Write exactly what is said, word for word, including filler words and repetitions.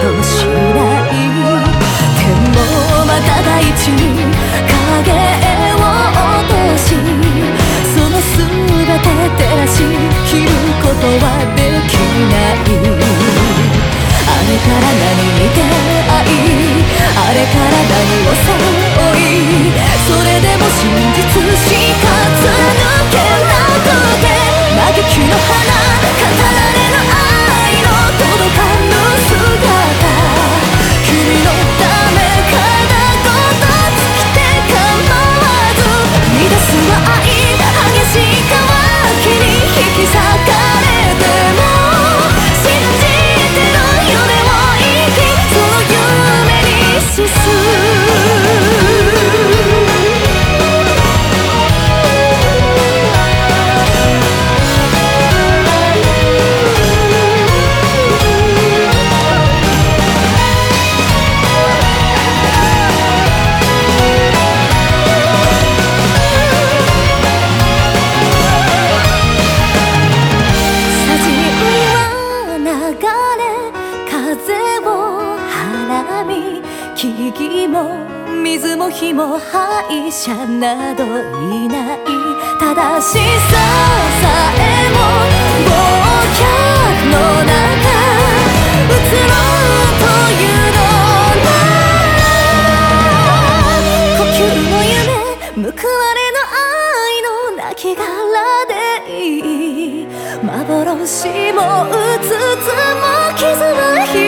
としない。でもまた大地に影を落とし、その全て照らしきることはできない。あれから何に出会い、あれから何を背負い、それでも真実しか貫けなくて、嘆きの花語られぬ愛の届かぬ姿、君のため体ごと尽きて構わず、乱すは愛激しい渇きに引き裂かれても、信じてる夢を生き、その夢に進む。木々も水も火も敗者などいない。正しささえも忘却の中、移ろうというのなら、呼吸の夢報われぬ愛の亡骸でいい。幻もうつつも傷は